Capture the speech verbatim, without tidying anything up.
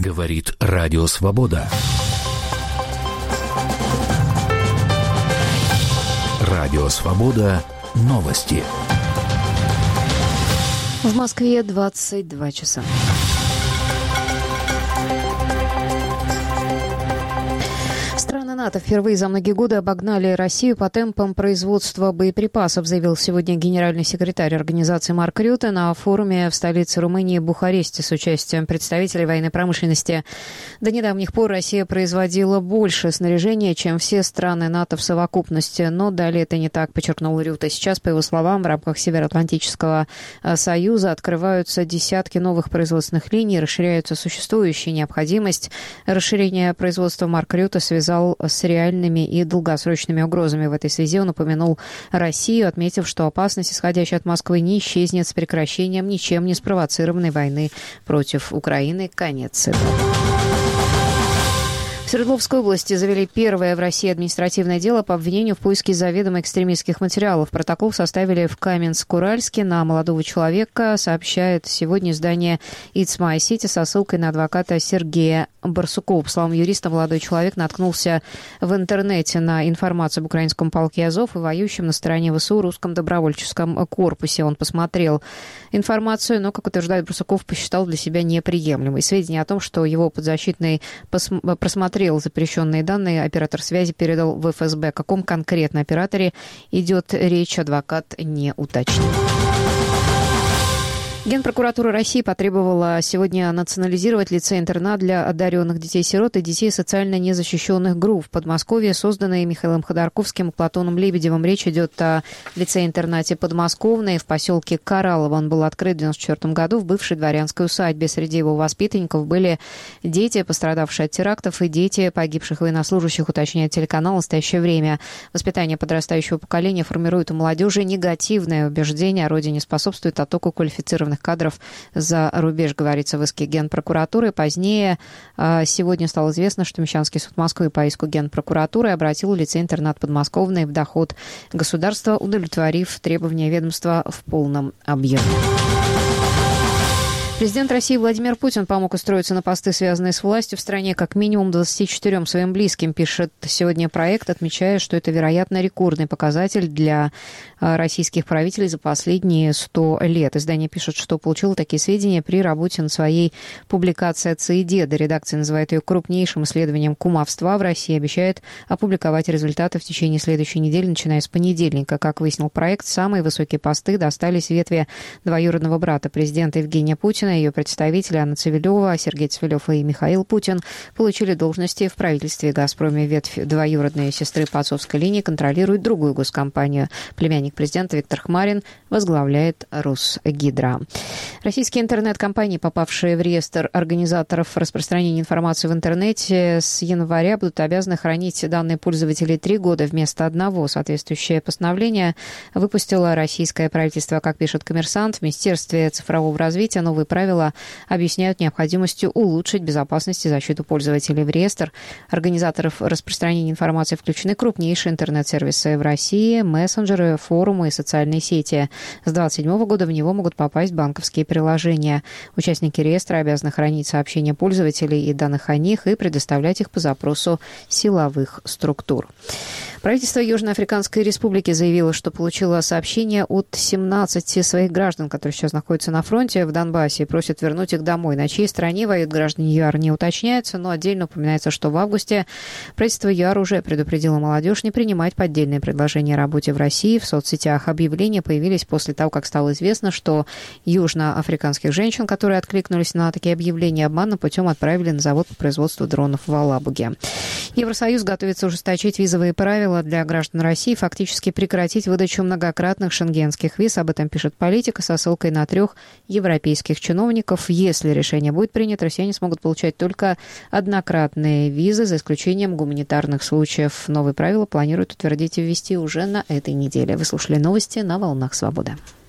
Говорит Радио Свобода. Радио Свобода. Новости. В Москве двадцать два часа. Страны НАТО впервые за многие годы обогнали Россию по темпам производства боеприпасов, заявил сегодня генеральный секретарь организации Марк Рютте на форуме в столице Румынии Бухаресте с участием представителей военной промышленности. До недавних пор Россия производила больше снаряжения, чем все страны НАТО в совокупности, но далее это не так, подчеркнул Рютте. Сейчас, по его словам, в рамках Североатлантического союза открываются десятки новых производственных линий, расширяются существующие. Необходимость расширения производства Марк Рютте связал с реальными и долгосрочными угрозами. В этой связи он упомянул Россию, отметив, что опасность, исходящая от Москвы, не исчезнет с прекращением ничем не спровоцированной войны против Украины. Конец цитаты. В Свердловской области завели первое в России административное дело по обвинению в поиске заведомо экстремистских материалов. Протокол составили в Каменск-Уральске на молодого человека, сообщает сегодня издание «It's My City» со ссылкой на адвоката Сергея Барсукова. По словам юриста, молодой человек наткнулся в интернете на информацию об украинском полке Азов и воюющем на стороне ВСУ русском добровольческом корпусе. Он посмотрел информацию, но, как утверждает Барсуков, посчитал для себя неприемлемой. Сведения о том, что его подзащитный пос- просмотрел запрещенные данные, оператор связи передал в эф эс бэ. О каком конкретно операторе идет речь, адвокат не уточнил. Генпрокуратура России потребовала сегодня национализировать лицей-интернат для одаренных детей-сирот и детей социально незащищенных групп. В Подмосковье, созданные Михаилом Ходорковским и Платоном Лебедевым. Речь идет о лицее-интернате «Подмосковный» в поселке Кораллово. Он был открыт в девяносто четвёртом году в бывшей дворянской усадьбе. Среди его воспитанников были дети, пострадавшие от терактов, и дети погибших военнослужащих, уточняет телеканал «Настоящее время». Воспитание подрастающего поколения формирует у молодежи негативное убеждение о родине, способствует оттоку квалифицированных кадров за рубеж, говорится в иске Генпрокуратуры. Позднее сегодня стало известно, что Мещанский суд Москвы по иску Генпрокуратуры обратил лицей-интернат «Подмосковный» в доход государства, удовлетворив требования ведомства в полном объеме. Президент России Владимир Путин помог устроиться на посты, связанные с властью в стране, как минимум двадцати четырем своим близким, пишет сегодня проект, отмечая, что это, вероятно, рекордный показатель для российских правителей за последние сто лет. Издание пишет, что получило такие сведения при работе над своей публикацией «Отцы и деды». Редакция называет ее крупнейшим исследованием кумовства в России, обещает опубликовать результаты в течение следующей недели, начиная с понедельника. Как выяснил проект, самые высокие посты достались ветви двоюродного брата президента Евгения Путина. Ее представители Анна Цивилева, Сергей Цивилев и Михаил Путин получили должности в правительстве «Газпроме». Ветвь двоюродной сестры по отцовской линии контролирует другую госкомпанию. Племянник президента Виктор Хмарин возглавляет Росгидро. Российские интернет-компании, попавшие в реестр организаторов распространения информации в интернете, с января будут обязаны хранить данные пользователей три года вместо одного. Соответствующее постановление выпустило российское правительство. Как пишет «Коммерсант», в Министерстве цифрового развития новые правила объясняют необходимостью улучшить безопасность и защиту пользователей. В реестр организаторов распространения информации включены крупнейшие интернет-сервисы в России, мессенджеры, форумы и социальные сети. С двадцать седьмого года в него могут попасть банковские приложения. Участники реестра обязаны хранить сообщения пользователей и данных о них и предоставлять их по запросу силовых структур. Правительство Южноафриканской Республики заявило, что получило сообщение от семнадцати своих граждан, которые сейчас находятся на фронте в Донбассе, и просят вернуть их домой. На чьей стороне воюют граждане ЮАР, не уточняется, но отдельно упоминается, что в августе правительство ЮАР уже предупредило молодежь не принимать поддельные предложения о работе в России. В соцсетях объявления появились после того, как стало известно, что южноафриканских женщин, которые откликнулись на такие объявления, обманным путем отправили на завод по производству дронов в Алабуге. Евросоюз готовится ужесточить визовые правила для граждан России, фактически прекратить выдачу многократных шенгенских виз. Об этом пишет «Политика» со ссылкой на трех европейских чиновников. Если решение будет принято, россияне смогут получать только однократные визы, за исключением гуманитарных случаев. Новые правила планируют утвердить и ввести уже на этой неделе. Вы слушали новости на «Волнах Свободы».